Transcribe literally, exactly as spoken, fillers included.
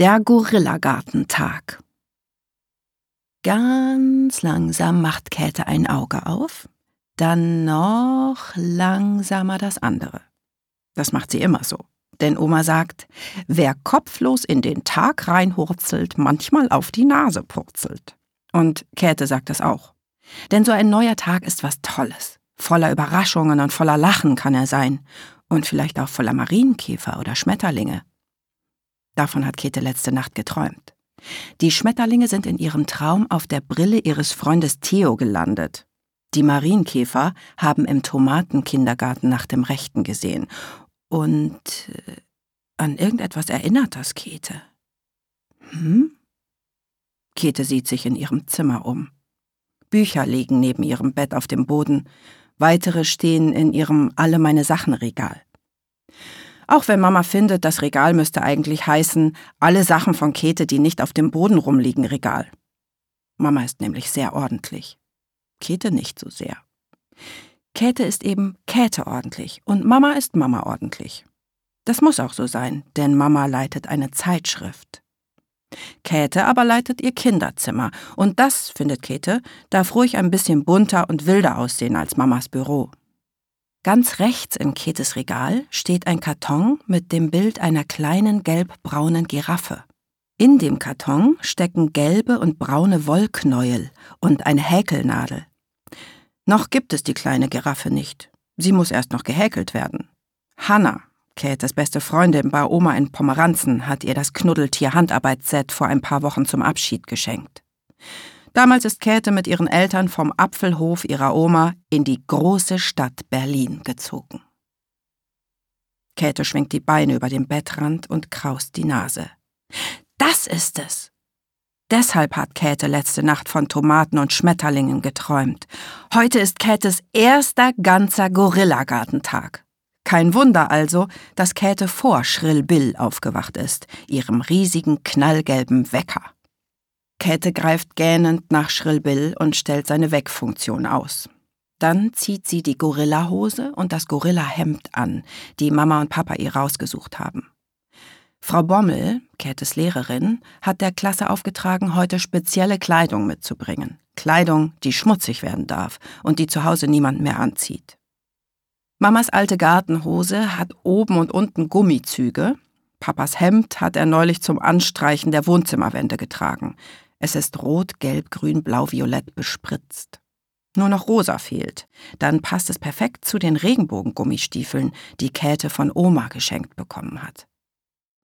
Der Gorillagartentag. Ganz langsam macht Käthe ein Auge auf, dann noch langsamer das andere. Das macht sie immer so, denn Oma sagt, wer kopflos in den Tag reinhurzelt, manchmal auf die Nase purzelt. Und Käthe sagt das auch. Denn so ein neuer Tag ist was Tolles. Voller Überraschungen und voller Lachen kann er sein. Und vielleicht auch voller Marienkäfer oder Schmetterlinge. Davon hat Käthe letzte Nacht geträumt. Die Schmetterlinge sind in ihrem Traum auf der Brille ihres Freundes Theo gelandet. Die Marienkäfer haben im Tomatenkindergarten nach dem Rechten gesehen. Und äh, an irgendetwas erinnert das Käthe. Hm? Käthe sieht sich in ihrem Zimmer um. Bücher liegen neben ihrem Bett auf dem Boden. Weitere stehen in ihrem Alle-meine-Sachen-Regal. Auch wenn Mama findet, das Regal müsste eigentlich heißen, alle Sachen von Käthe, die nicht auf dem Boden rumliegen, Regal. Mama ist nämlich sehr ordentlich. Käthe nicht so sehr. Käthe ist eben Käthe ordentlich und Mama ist Mama ordentlich. Das muss auch so sein, denn Mama leitet eine Zeitschrift. Käthe aber leitet ihr Kinderzimmer und das, findet Käthe, darf ruhig ein bisschen bunter und wilder aussehen als Mamas Büro. Ganz rechts in Käthes Regal steht ein Karton mit dem Bild einer kleinen gelb-braunen Giraffe. In dem Karton stecken gelbe und braune Wollknäuel und eine Häkelnadel. Noch gibt es die kleine Giraffe nicht. Sie muss erst noch gehäkelt werden. Hanna, Käthes beste Freundin bei Oma in Pomeranzen, hat ihr das Knuddeltier-Handarbeitsset vor ein paar Wochen zum Abschied geschenkt. Damals ist Käthe mit ihren Eltern vom Apfelhof ihrer Oma in die große Stadt Berlin gezogen. Käthe schwenkt die Beine über den Bettrand und kraust die Nase. Das ist es! Deshalb hat Käthe letzte Nacht von Tomaten und Schmetterlingen geträumt. Heute ist Käthes erster ganzer Gorillagartentag. Kein Wunder also, dass Käthe vor Schrill Bill aufgewacht ist, ihrem riesigen knallgelben Wecker. Käthe greift gähnend nach Schrill Bill und stellt seine Weckfunktion aus. Dann zieht sie die Gorillahose und das Gorillahemd an, die Mama und Papa ihr rausgesucht haben. Frau Bommel, Käthes Lehrerin, hat der Klasse aufgetragen, heute spezielle Kleidung mitzubringen. Kleidung, die schmutzig werden darf und die zu Hause niemand mehr anzieht. Mamas alte Gartenhose hat oben und unten Gummizüge. Papas Hemd hat er neulich zum Anstreichen der Wohnzimmerwände getragen. Es ist rot, gelb, grün, blau, violett bespritzt. Nur noch rosa fehlt. Dann passt es perfekt zu den Regenbogengummistiefeln, die Käthe von Oma geschenkt bekommen hat.